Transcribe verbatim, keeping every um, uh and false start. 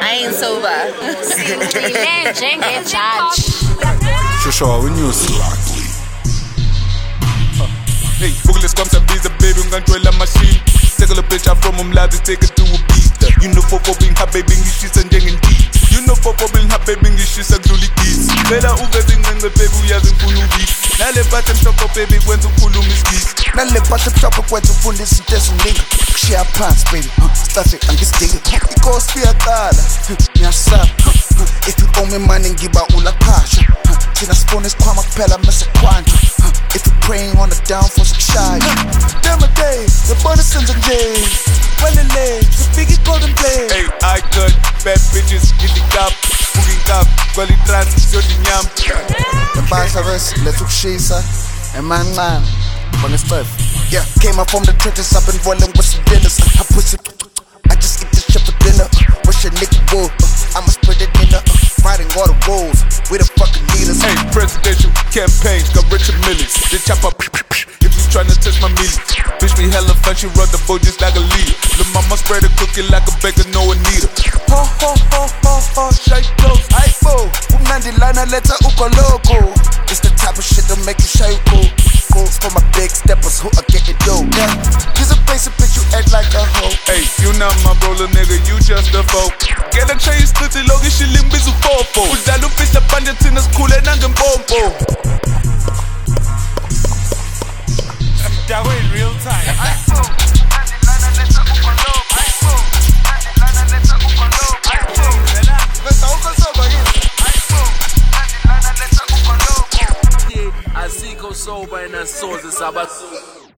I ain't sober. Siwile njenge-judge. Shosho, we news. Hey, Boogless comes and beats the baby, ungantwela machine. Take a little bitch out from him, lad, take it to a beat. You know, for being happy, being she's and jangin' deep. You know, for being happy, being she's and Julie Keys. Bella Uveting and the baby, we have in Pulubi. Now let bottom chop up, baby, when to Pulu Miss Keys. Now let bottom chop up, when to Pulu Miss Keys. Share pants, baby. Start it and this thing. It goes for a dollar. Nyasa. If you owe me money, give out all the cash. Tina spoon is Kwama Pella, Mister Quantum. If you praying on the downfall, shy. Damn a day, the bonus in the day. Well, the leg, the biggest golden blade. Hey, I cut bad bitches, get the cup, cooking cup, quality trans, shorty yam. The box of us, let's look shisa. And man, man, on his birth. Yeah, came up from the trenches, I've been rolling with some dinners. I push it, I just eat this shit for dinner. What's your nigga wool? I'ma spread it in the riding all the roads. We the fucking leaders. Hey, presidential campaigns got Richard Millings. They chop up if you tryna touch my meat. Bitch me hella fun, she run the boat just like a leader. Lil' mama spread a cookie like a baker, no one need her. Ho ho ho ho ho, shake clothes, hypo. Umnandi lana let's uko loco. It's the type of shit that make you shake cool. Goals for my big steppers who are getting dope. Yeah, here's a basic bitch, you act like a hoe. Hey, you not my roller nigga, you just a folk. Get a chain split the logo, she limbizu fofo. Udalo bitch the bandit in the school and I'm bombo. That way in real time.